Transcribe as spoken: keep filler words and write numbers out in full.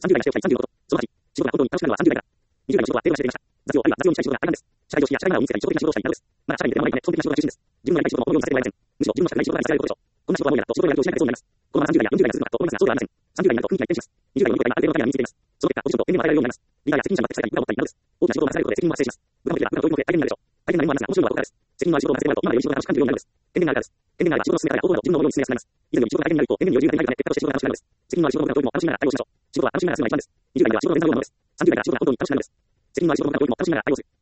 さんじゅう代がしておきたいさんじゅうごこと。そのはち、仕事が本当に楽しくなるのはさんじゅう代だから。にじゅう代の仕事は英語にしていました。雑用あるいは雑用にしたい仕事が大半です。社内上司や社内マナーを身につけたり、基礎的な仕事をしたいなどです。まだ社内に出てもらいたいため、基本的な仕事が中心です。自分のやりたい仕事もこのようにさせてもらえません。むしろ自分のしたくない仕事が見つけられることでしょう。こんな仕事はもう嫌だと仕事のやり手をしないとそうなります。このままさんじゅう代やよんじゅう代が続くのかと思いますが、そうではありません。さんじゅう代になると雰囲気が一変します。にじゅう代の能力が今ある程度の段階が身についています。その結果、ポジションと権限も与えられるようになります。リーダーや責任者になって社会に部下を持ったりなどです。大きな仕事を任されることで責任も発生します。部下もいれば部下の教育も大変になるでしょう。大変な面もありますが、面白いのはここからです。責任のある仕事を任せてもらうと、今までより仕事が楽しく感じるようになるのです。権限があるからです。権限があれば仕事の進め方や方法など自分の思いように進めやすくなります。以前より仕事が大変になる一方、権限の余裕が足りないため、結果として仕事が楽しくなるのです。責任のある仕事の部下の教育も楽しみながら対応しましょう。仕事は楽しみながら進むのが一番です。にじゅう代では仕事の連続が多いのです。さんじゅう代では仕事がどんどん楽しくなるのです。責任のある仕事の部下の教育も楽しみながら対応する。